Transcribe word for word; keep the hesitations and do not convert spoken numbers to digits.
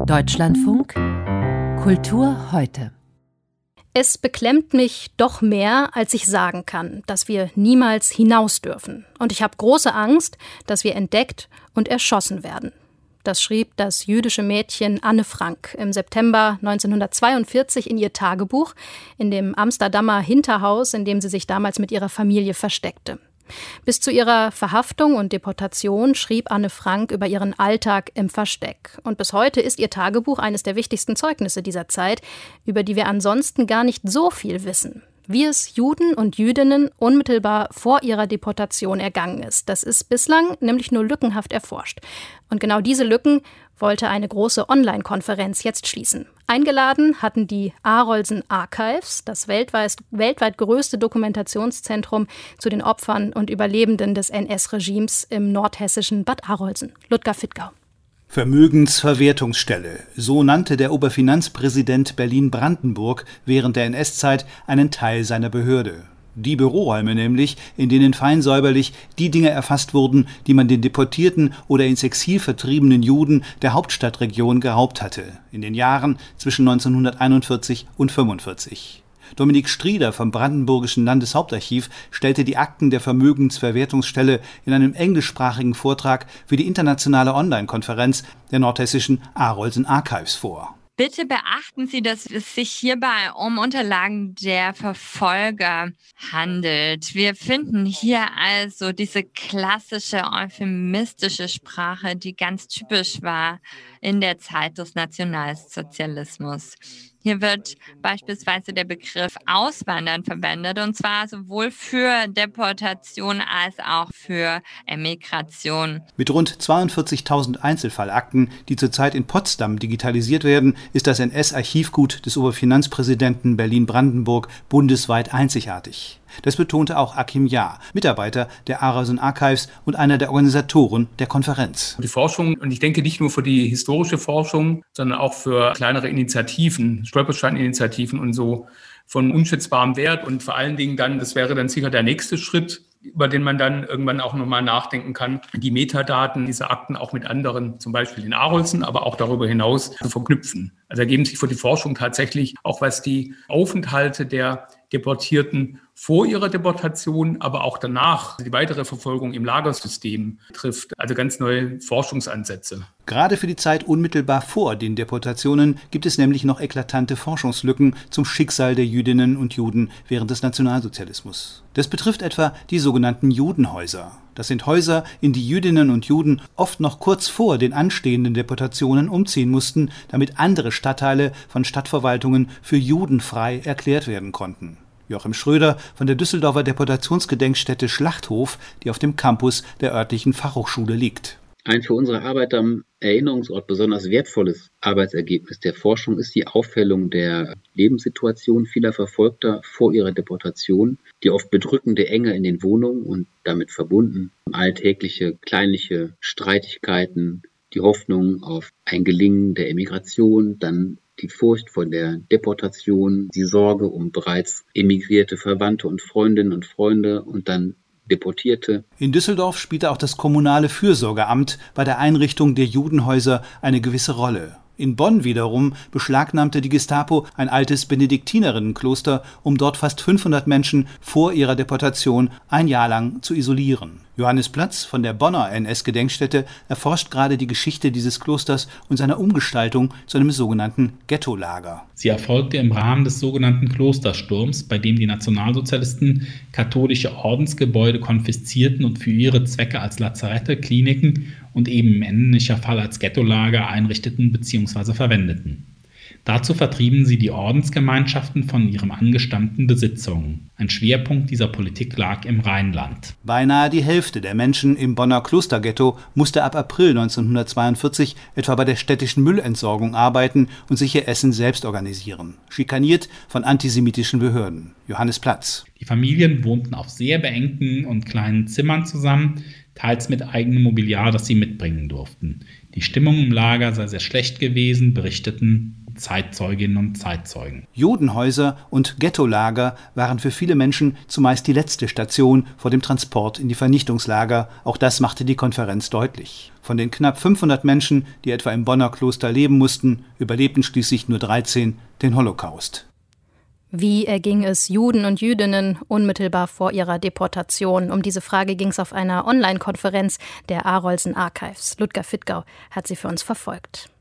Deutschlandfunk Kultur heute. Es beklemmt mich doch mehr, als ich sagen kann, dass wir niemals hinaus dürfen. Und ich habe große Angst, dass wir entdeckt und erschossen werden. Das schrieb das jüdische Mädchen Anne Frank im September neunzehnhundertzweiundvierzig in ihr Tagebuch, in dem Amsterdamer Hinterhaus, in dem sie sich damals mit ihrer Familie versteckte. Bis zu ihrer Verhaftung und Deportation schrieb Anne Frank über ihren Alltag im Versteck. Und bis heute ist ihr Tagebuch eines der wichtigsten Zeugnisse dieser Zeit, über die wir ansonsten gar nicht so viel wissen. Wie es Juden und Jüdinnen unmittelbar vor ihrer Deportation ergangen ist. Das ist bislang nämlich nur lückenhaft erforscht. Und genau diese Lücken wollte eine große Online-Konferenz jetzt schließen. Eingeladen hatten die Arolsen Archives, das weltweit, weltweit größte Dokumentationszentrum zu den Opfern und Überlebenden des N S-Regimes im nordhessischen Bad Arolsen. Ludger Fittgau. Vermögensverwertungsstelle, so nannte der Oberfinanzpräsident Berlin-Brandenburg während der N S-Zeit einen Teil seiner Behörde. Die Büroräume nämlich, in denen fein säuberlich die Dinge erfasst wurden, die man den deportierten oder ins Exil vertriebenen Juden der Hauptstadtregion geraubt hatte, in den Jahren zwischen neunzehnhunderteinundvierzig und fünfundvierzig. Dominik Strieder vom Brandenburgischen Landeshauptarchiv stellte die Akten der Vermögensverwertungsstelle in einem englischsprachigen Vortrag für die internationale Online-Konferenz der nordhessischen Arolsen Archives vor. Bitte beachten Sie, dass es sich hierbei um Unterlagen der Verfolger handelt. Wir finden hier also diese klassische euphemistische Sprache, die ganz typisch war in der Zeit des Nationalsozialismus. Hier wird beispielsweise der Begriff Auswandern verwendet, und zwar sowohl für Deportation als auch für Emigration. Mit rund zweiundvierzigtausend Einzelfallakten, die zurzeit in Potsdam digitalisiert werden, ist das N S-Archivgut des Oberfinanzpräsidenten Berlin-Brandenburg bundesweit einzigartig. Das betonte auch Achim Jahr, Mitarbeiter der Arolsen Archives und einer der Organisatoren der Konferenz. Die Forschung, und ich denke nicht nur für die historische Forschung, sondern auch für kleinere Initiativen, Stolperstein-Initiativen und so, von unschätzbarem Wert. Und vor allen Dingen dann, das wäre dann sicher der nächste Schritt, über den man dann irgendwann auch nochmal nachdenken kann, die Metadaten dieser Akten auch mit anderen, zum Beispiel den Arolsen, aber auch darüber hinaus zu verknüpfen. Also ergeben sich für die Forschung tatsächlich, auch was die Aufenthalte der Deportierten vor ihrer Deportation, aber auch danach, die weitere Verfolgung im Lagersystem trifft, also ganz neue Forschungsansätze. Gerade für die Zeit unmittelbar vor den Deportationen gibt es nämlich noch eklatante Forschungslücken zum Schicksal der Jüdinnen und Juden während des Nationalsozialismus. Das betrifft etwa die sogenannten Judenhäuser. Das sind Häuser, in die Jüdinnen und Juden oft noch kurz vor den anstehenden Deportationen umziehen mussten, damit andere Stadtteile von Stadtverwaltungen für judenfrei erklärt werden konnten. Joachim Schröder von der Düsseldorfer Deportationsgedenkstätte Schlachthof, die auf dem Campus der örtlichen Fachhochschule liegt. Ein für unsere Arbeit am Erinnerungsort besonders wertvolles Arbeitsergebnis der Forschung ist die Aufhellung der Lebenssituation vieler Verfolgter vor ihrer Deportation, die oft bedrückende Enge in den Wohnungen und damit verbunden alltägliche kleinliche Streitigkeiten, die Hoffnung auf ein Gelingen der Emigration, dann die Furcht vor der Deportation, die Sorge um bereits emigrierte Verwandte und Freundinnen und Freunde und dann Deportierte. In Düsseldorf spielte auch das kommunale Fürsorgeamt bei der Einrichtung der Judenhäuser eine gewisse Rolle. In Bonn wiederum beschlagnahmte die Gestapo ein altes Benediktinerinnenkloster, um dort fast fünfhundert Menschen vor ihrer Deportation ein Jahr lang zu isolieren. Johannes Platz von der Bonner N S-Gedenkstätte erforscht gerade die Geschichte dieses Klosters und seiner Umgestaltung zu einem sogenannten Ghettolager. Sie erfolgte im Rahmen des sogenannten Klostersturms, bei dem die Nationalsozialisten katholische Ordensgebäude konfiszierten und für ihre Zwecke als Lazarette, Kliniken und eben im ähnlicher Fall als Ghettolager einrichteten bzw. verwendeten. Dazu vertrieben sie die Ordensgemeinschaften von ihren angestammten Besitzungen. Ein Schwerpunkt dieser Politik lag im Rheinland. Beinahe die Hälfte der Menschen im Bonner Klosterghetto musste ab April neunzehnhundertzweiundvierzig etwa bei der städtischen Müllentsorgung arbeiten und sich ihr Essen selbst organisieren. Schikaniert von antisemitischen Behörden. Johannes Platz. Die Familien wohnten auf sehr beengten und kleinen Zimmern zusammen, teils mit eigenem Mobiliar, das sie mitbringen durften. Die Stimmung im Lager sei sehr schlecht gewesen, berichteten Zeitzeuginnen und Zeitzeugen. Judenhäuser und Ghettolager waren für viele Menschen zumeist die letzte Station vor dem Transport in die Vernichtungslager. Auch das machte die Konferenz deutlich. Von den knapp fünfhundert Menschen, die etwa im Bonner Kloster leben mussten, überlebten schließlich nur dreizehn den Holocaust. Wie erging es Juden und Jüdinnen unmittelbar vor ihrer Deportation? Um diese Frage ging es auf einer Online-Konferenz der Arolsen Archives. Ludger Fittgau hat sie für uns verfolgt.